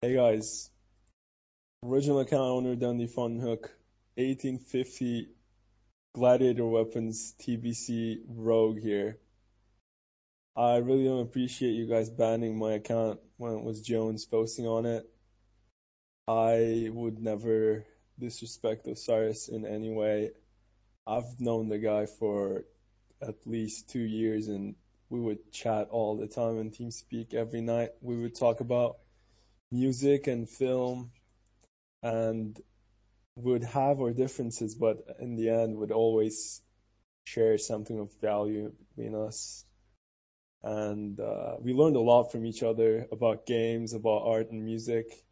Hey guys, original account owner Dundee Fun Hook, 1850 Gladiator Weapons TBC Rogue here. I really don't appreciate you guys banning my account when it was Jones posting on it. I would never disrespect Osiris in any way. I've known the guy for at least 2 years and we would chat all the time in TeamSpeak every night. We would talk about music and film and would have our differences, but in the end would always share something of value between us. And we learned a lot from each other about games, about art and music.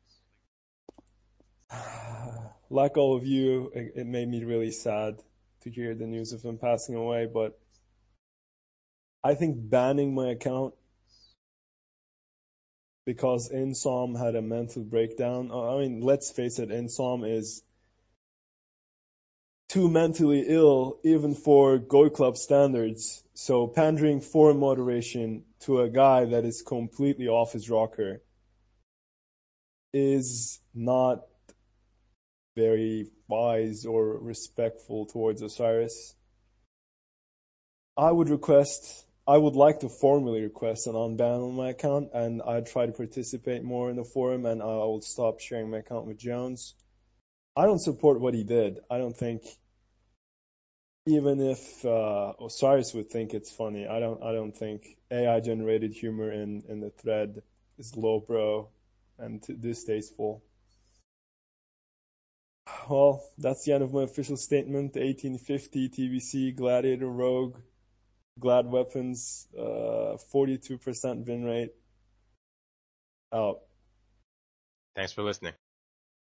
Like all of you, it made me really sad to hear the news of him passing away, but I think banning my account because Insom had a mental breakdown. I mean, let's face it, Insom is too mentally ill even for Goy Club standards. So pandering for moderation to a guy that is completely off his rocker is not very wise or respectful towards Osiris. I would like to formally request an unban on my account, and I'd try to participate more in the forum, and I will stop sharing my account with Jones. I don't support what he did. I don't think, even if Osiris would think it's funny, I don't think AI generated humor in the thread is lowbrow and distasteful. Well, that's the end of my official statement. 1850 TBC Gladiator Rogue Glad Weapons, 42% win rate. Out. Thanks for listening.